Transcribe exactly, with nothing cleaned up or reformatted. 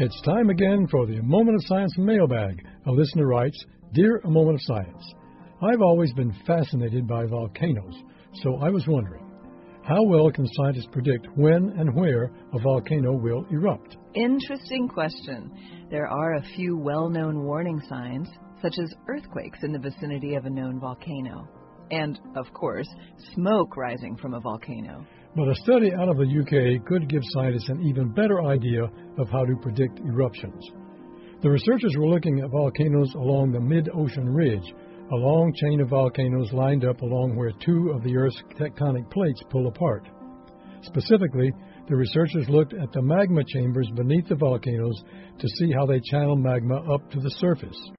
It's time again for the A Moment of Science mailbag. A listener writes, Dear A Moment of Science, I've always been fascinated by volcanoes, so I was wondering, how well can scientists predict when and where a volcano will erupt? Interesting question. There are a few well-known warning signs, such as earthquakes in the vicinity of a known volcano, and, of course, smoke rising from a volcano. But a study out of the U K could give scientists an even better idea of how to predict eruptions. The researchers were looking at volcanoes along the mid-ocean ridge, a long chain of volcanoes lined up along where two of the Earth's tectonic plates pull apart. Specifically, the researchers looked at the magma chambers beneath the volcanoes to see how they channel magma up to the surface.